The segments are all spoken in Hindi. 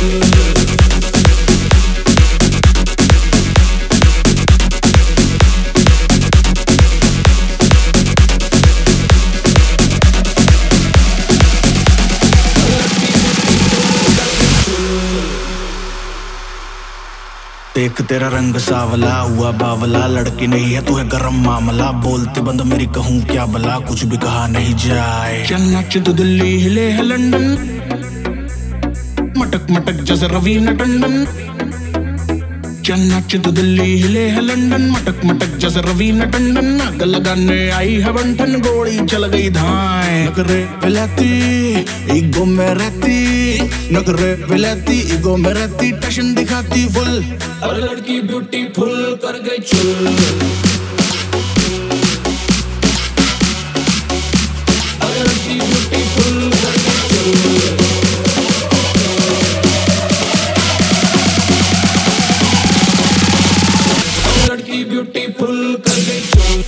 देख तेरा रंग सावला हुआ बावला, लड़की नहीं है तू है गरम मामला। बोलते बंद मेरी कहूँ क्या भला, कुछ भी कहा नहीं जाए। चल नाच तो दिल्ली हिले है लंदन, मटक मटक जैसे रवीना टंडन। चल नाच तो दिल्ली हिले है लंदन, मटक मटक जैसे रवीना टंडन। आग लगाने आई है बंठन, गोली चल गई धाए। नखरे विलाती ईगो में रहती, नखरे विलाती ईगो में रहती। टशन दिखाती फुल और लड़की ब्यूटीफुल कर गई चुल। और लड़की ब्यूटीफुल कर गई चुल। ब्यूटीफुल कर गई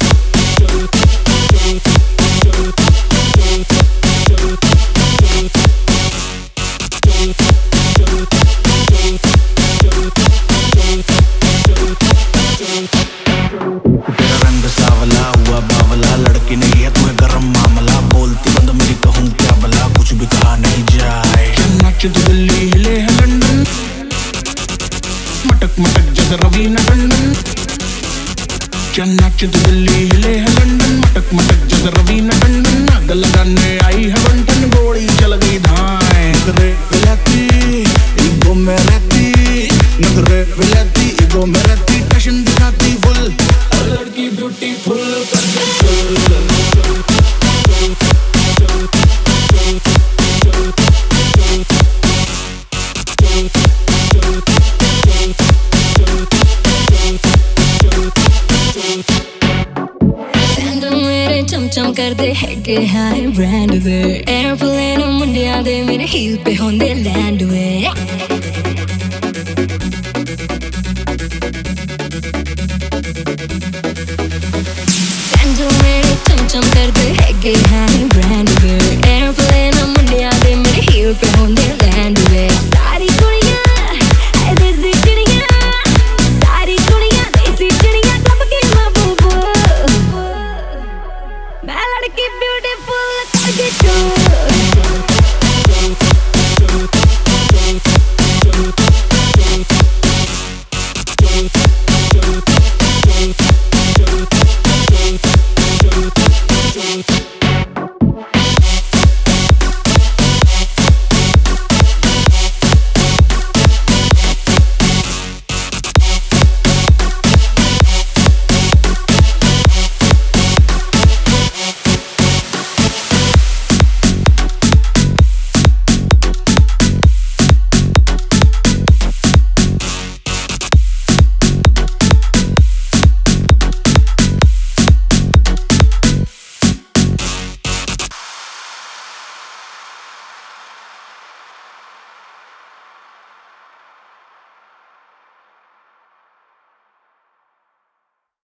तेरा रंग सावला हुआ बावला, लड़की नहीं है तू है गरम मामला। बोलती बंद मेरी कहूँ क्या भला, कुछ भी कहा नहीं जाए। नाच तो दिल्ली हिले है लंदन, मटक मटक जैसे रवीना टंडन। चल नाच तो दिल्ली हिले है लंदन, मटक मटक जैसे रवीना टंडन। आग लगाने आई है बंटन, गोली चल गई धाए। नखरे विलाती ईगो में रहती, नखरे विलाती ईगो में रहती। टशन दिखाती फुल और लड़की ब्यूटीफुल कर गई चुल। चम कर दे हैगे हाई ब्रांड दे, एयरप्लेन मुंडिया दे मेरे हील पे होंदे लैंड वे।